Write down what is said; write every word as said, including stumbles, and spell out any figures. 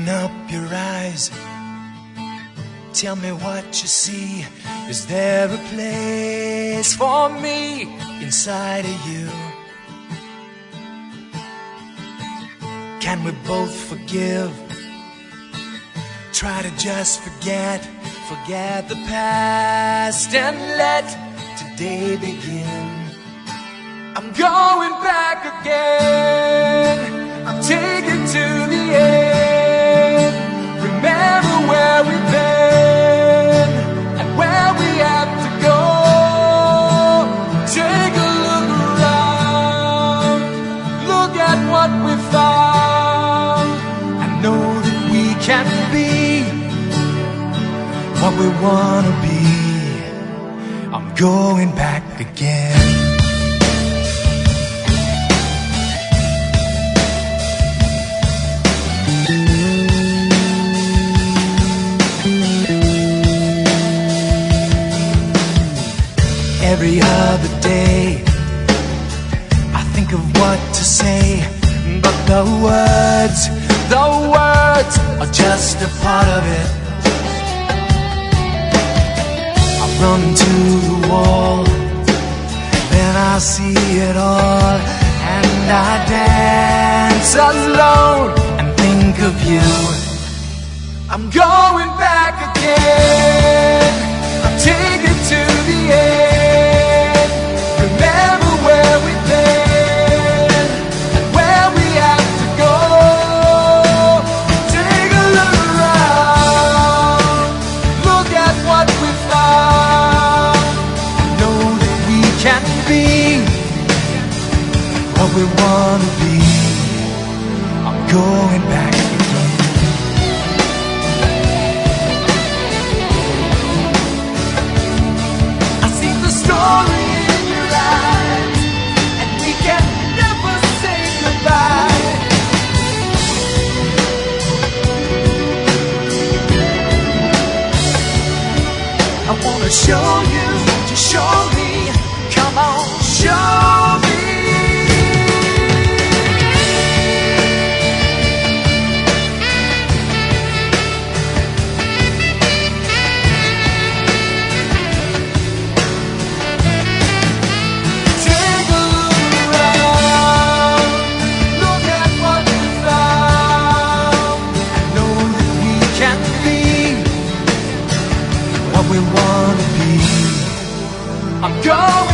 Open up your eyes, tell me what you see. Is there a place for me inside of you? Can we both forgive? Try to just forget, forget the past and let today begin. I'm going back again, I'm taking to the end. Remember where we've been and where we have to go. Take a look around, look at what we found. I know that we can be what we wanna be. I'm going back again. Every other day I think of what to say, but the words, the words are just a part of it. I run to the wall, then I see it all, and I dance alone and think of you. I'm going back again, I'm taking to the end. We wanna be. I'm going back again. I see the story in your eyes, and we can never say goodbye. I wanna show you, just show me. Come on, show me. We wanna be. I'm going